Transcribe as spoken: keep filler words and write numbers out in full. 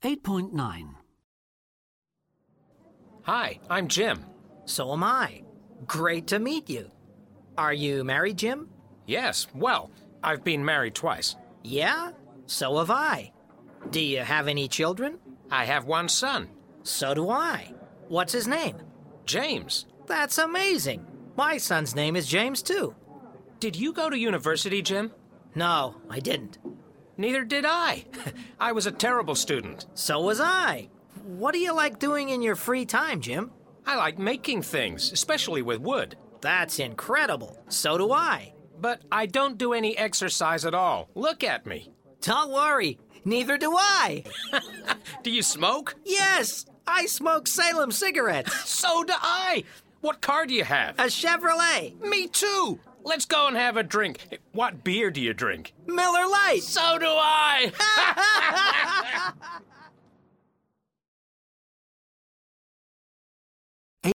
eight point nine. Hi, I'm Jim. So am I. Great to meet you. Are you married, Jim? Yes, well, I've been married twice. Yeah? So have I. Do you have any children? I have one son, So do I. What's his name? James. That's amazing. My son's name is James, too. Did you go to university, Jim? No, I didn't. Neither did I. I was a terrible student. So was I. What do you like doing in your free time, Jim? I like making things, especially with wood. That's incredible. So do I. But I don't do any exercise at all. Look at me. Don't worry. Neither do I. Do you smoke? Yes, I smoke Salem cigarettes. So do I. What car do you have? A Chevrolet. Me too. Let's go and have a drink. What beer do you drink? Miller Lite. So do I.